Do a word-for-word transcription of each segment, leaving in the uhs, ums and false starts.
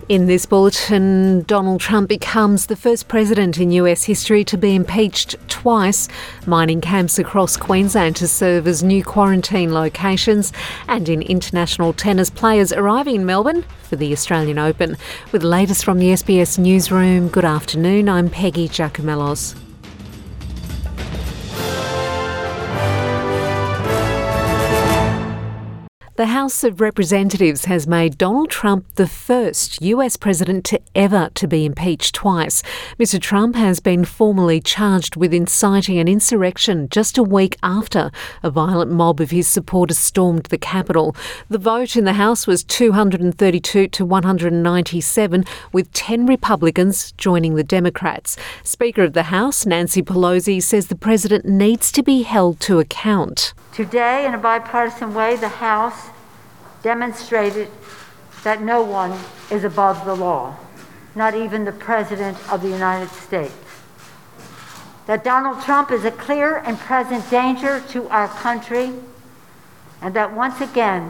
In this bulletin, Donald Trump becomes the first president in U S history to be impeached twice, mining camps across Queensland to serve as new quarantine locations, and in international tennis, players arriving in Melbourne for the Australian Open. With the latest from the S B S Newsroom, good afternoon, I'm Peggy Giacomellos. The House of Representatives has made Donald Trump the first U S president to ever to be impeached twice. Mister Trump has been formally charged with inciting an insurrection just a week after a violent mob of his supporters stormed the Capitol. The vote in the House was two hundred thirty-two to one hundred ninety-seven, with ten Republicans joining the Democrats. Speaker of the House, Nancy Pelosi, says the president needs to be held to account. Today, in a bipartisan way, the House demonstrated that no one is above the law, not even the President of the United States. That Donald Trump is a clear and present danger to our country, and that once again,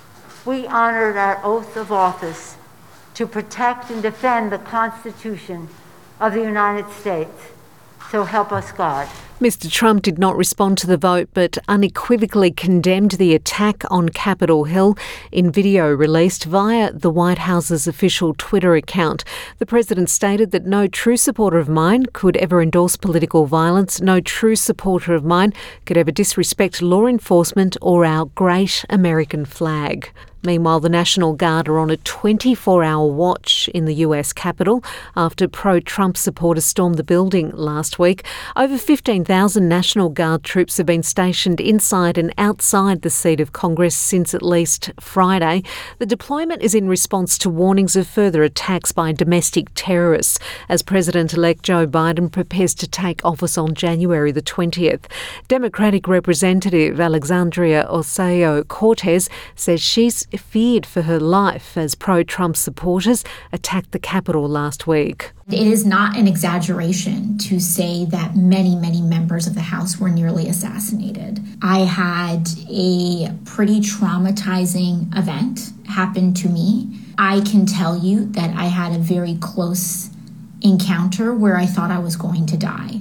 we honored our oath of office to protect and defend the Constitution of the United States. So help us God. Mister Trump did not respond to the vote but unequivocally condemned the attack on Capitol Hill in video released via the White House's official Twitter account. The president stated that no true supporter of mine could ever endorse political violence, no true supporter of mine could ever disrespect law enforcement or our great American flag. Meanwhile, the National Guard are on a twenty-four hour watch in the U S Capitol after pro-Trump supporters stormed the building last week. Over fifteen thousand National Guard troops have been stationed inside and outside the seat of Congress since at least Friday. The deployment is in response to warnings of further attacks by domestic terrorists as President-elect Joe Biden prepares to take office on January the twentieth. Democratic Representative Alexandria Ocasio-Cortez says she's feared for her life as pro-Trump supporters attacked the Capitol last week. It is not an exaggeration to say that many, many members of the House were nearly assassinated. I had a pretty traumatizing event happen to me. I can tell you that I had a very close encounter where I thought I was going to die.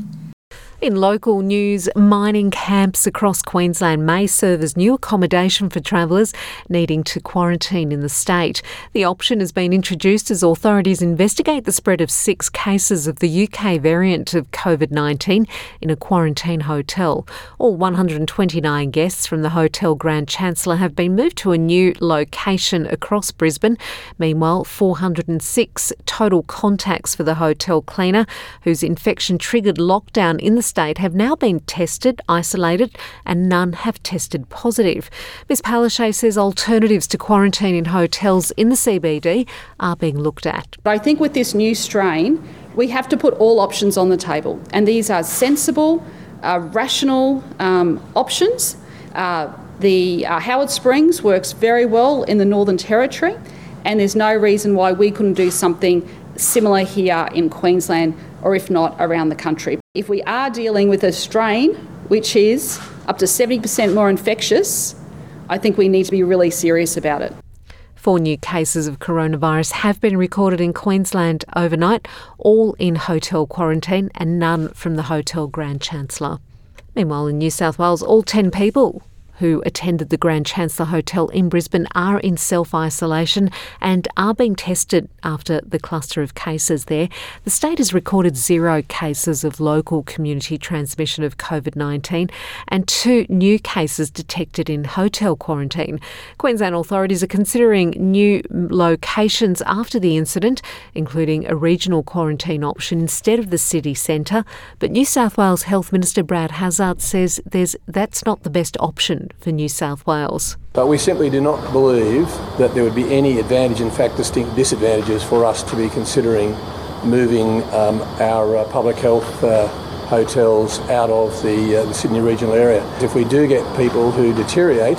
In local news, mining camps across Queensland may serve as new accommodation for travellers needing to quarantine in the state. The option has been introduced as authorities investigate the spread of six cases of the U K variant of COVID nineteen in a quarantine hotel. All one hundred twenty-nine guests from the Hotel Grand Chancellor have been moved to a new location across Brisbane. Meanwhile, four hundred six total contacts for the hotel cleaner, whose infection triggered lockdown in the state, have now been tested, isolated, and none have tested positive. Miz Palaszczuk says alternatives to quarantine in hotels in the C B D are being looked at. I think with this new strain, we have to put all options on the table, and these are sensible, uh, rational um, options. Uh, the uh, Howard Springs works very well in the Northern Territory, and there's no reason why we couldn't do something similar here in Queensland, or if not, around the country. If we are dealing with a strain which is up to seventy percent more infectious, I think we need to be really serious about it. Four new cases of coronavirus have been recorded in Queensland overnight, all in hotel quarantine and none from the Hotel Grand Chancellor. Meanwhile, in New South Wales, all ten people who attended the Grand Chancellor Hotel in Brisbane are in self-isolation and are being tested after the cluster of cases there. The state has recorded zero cases of local community transmission of COVID nineteen and two new cases detected in hotel quarantine. Queensland authorities are considering new locations after the incident, including a regional quarantine option instead of the city centre. But New South Wales Health Minister Brad Hazzard says there's that's not the best option for New South Wales. But we simply do not believe that there would be any advantage, in fact distinct disadvantages, for us to be considering moving um, our uh, public health uh, hotels out of the, uh, the Sydney regional area. If we do get people who deteriorate,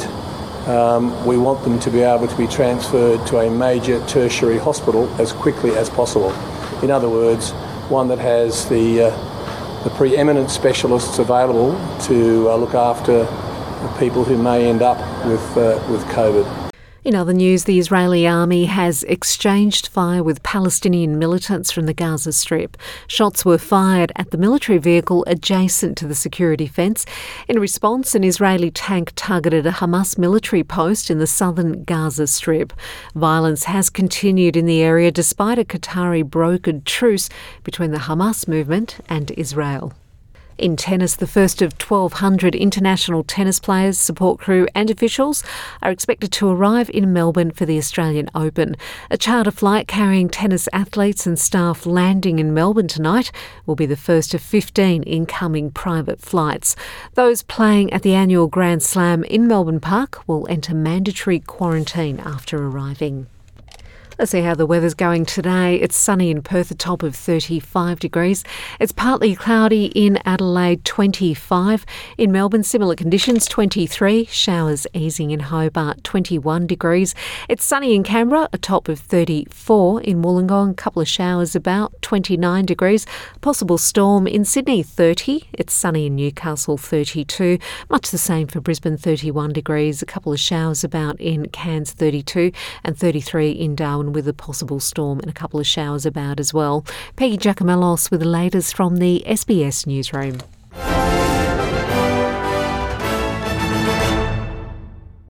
um, we want them to be able to be transferred to a major tertiary hospital as quickly as possible. In other words, one that has the, uh, the preeminent specialists available to uh, look after people who may end up with uh, with COVID. In other news, the Israeli army has exchanged fire with Palestinian militants from the Gaza Strip. Shots were fired at the military vehicle adjacent to the security fence. In response, an Israeli tank targeted a Hamas military post in the southern Gaza Strip. Violence has continued in the area despite a Qatari brokered truce between the Hamas movement and Israel. In tennis, the first of twelve hundred international tennis players, support crew and officials are expected to arrive in Melbourne for the Australian Open. A charter flight carrying tennis athletes and staff landing in Melbourne tonight will be the first of fifteen incoming private flights. Those playing at the annual Grand Slam in Melbourne Park will enter mandatory quarantine after arriving. Let's see how the weather's going today. It's sunny in Perth, a top of thirty-five degrees. It's partly cloudy in Adelaide, twenty-five. In Melbourne, similar conditions, twenty-three. Showers easing in Hobart, twenty-one degrees. It's sunny in Canberra, a top of thirty-four. In Wollongong, a couple of showers about, twenty-nine degrees. Possible storm in Sydney, thirty. It's sunny in Newcastle, thirty-two. Much the same for Brisbane, thirty-one degrees. A couple of showers about in Cairns, thirty-two. And thirty-three in Darwin, with a possible storm and a couple of showers about as well. Peggy Giacomellos with the latest from the S B S Newsroom.